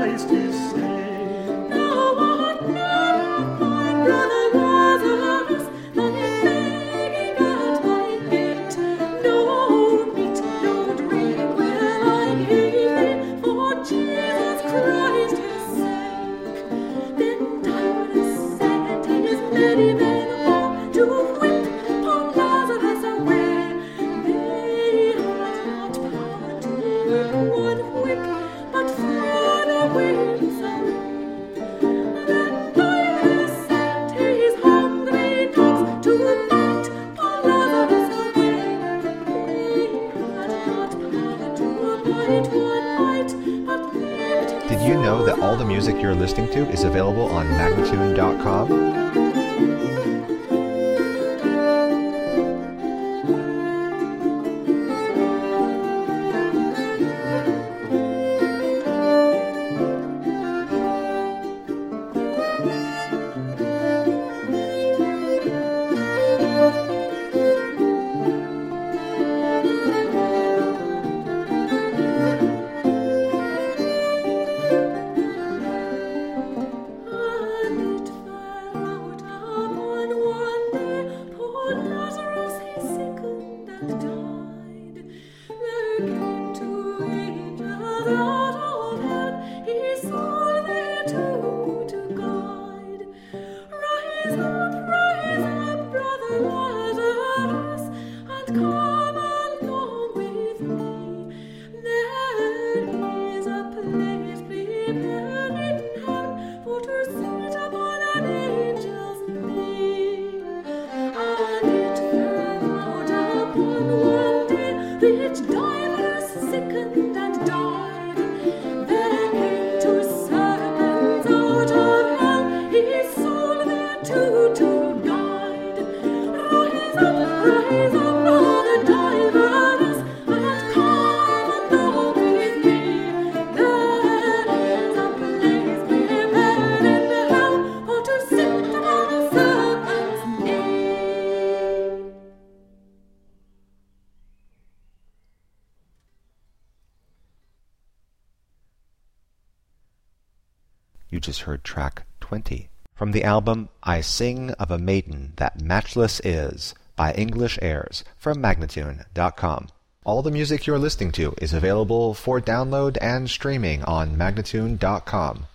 Christ is saved. Thou art none, my brother Lazarus, lying begging at my gate. No meat, no drink will I give thee, for Jesus Christ his sake. Then Tyrus sent his many men all to whip poor Lazarus away. They had not power to whip one whip, but threw the whips away. Then Tyrus sent his hungry dogs to bite poor Lazarus away. They had not power to bite one bite, but whipped his Did you know that all the music you're listening to is available on Magnatune.com? And it fell out upon one day, poor Lazarus he sickened and died. There came two angels out of heaven, his soul they to guide. Rise up, brother Lazarus, and come along with me. There is a place prepared in heaven for to sit upon an angel's knee. And it fell out upon one day, rich divers sickened and died. There came two serpents out of hell, his soul there to guide. Rise up, brother divers, and come along with me. There is a place prepared in hell for to sit upon a serpent's knee. You just heard track 20 from the album I Sing of a Maiden That Matchless Is by English Airs from Magnatune.com. All the music you're listening to is available for download and streaming on Magnatune.com.